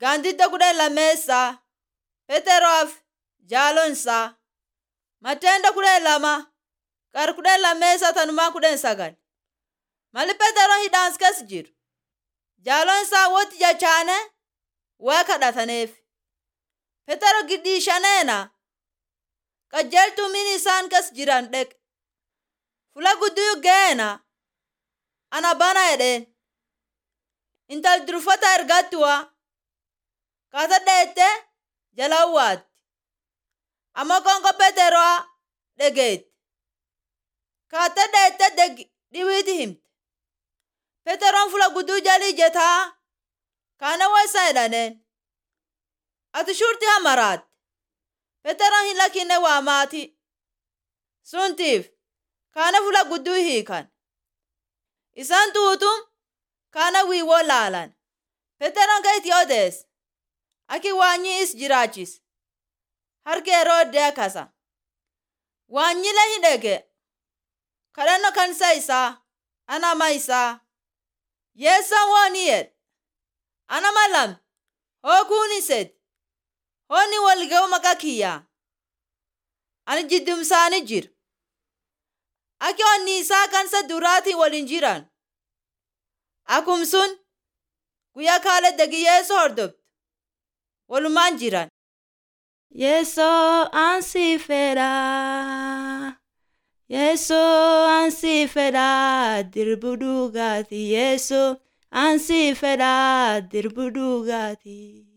Gandita kudai la mesa. Peteroaf jalonsa. Matenda kudai lama. Kar kudai la mesa tanuma kudai sagal. Mali Petero hidans kes jiru. Jalonsa woti jachane. Weka datanef. Petero gidi shanena. Kajeltu mini san kes jiran dek. Fula guduyu geena. Anabana eden. Intal drufata ergatua. Kata dete jalawat. Ama kongo Petero deget. Kata dete deg diwiti himt. Petero fula gudu jali jeta. Kana wesa edanen. Ati shurti hamarat. Petero hilakine wa mati. Suntif. Kana fula gudu hikan. Isan tuutum. Kana wiwo lalan. Petero gait yodes. Aki wanyi is jirachis. Harke rode kasa. Wanyi la hidege. Kareno kansa isa. Anama isa. Yesa waniet. Anama lam. Hokuni set. Honi walgeo makakiya. Ani jiddumsani jir. Aki onni isa kansa durati walinjiran. Akumsun. Guya kale degi Yesu hordobt. Waluman jiran. Yeso ansifera. Yeso ansifera dirbudugati. Yeso ansifera dirbudugati.